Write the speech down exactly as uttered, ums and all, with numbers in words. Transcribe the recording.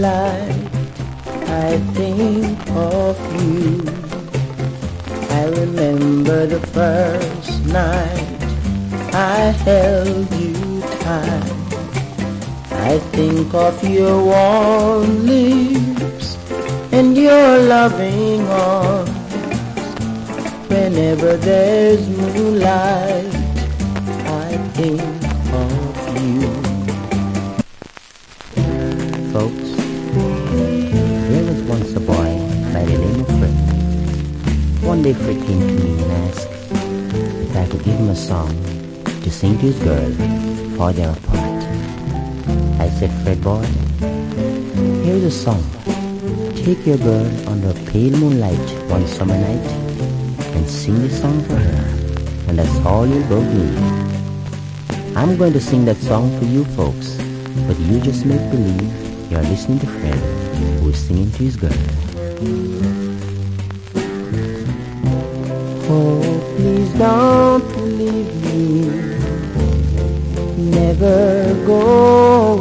moonlight, I think of you. I remember the first night I held you tight. I think of your warm lips and your loving arms. Whenever there's moonlight, I think of you. Folks, there was once a boy by the name of Fred. One day Fred came to me and asked if I could give him a song to sing to his girl before they're apart. I said, Fred boy, here's a song. Take your girl under pale moonlight one summer night and sing this song for her, and that's all you'll both need. I'm going to sing that song for you folks, but you just make believe you're listening to Fred, who is singing to his girl. Oh, please don't leave me, never go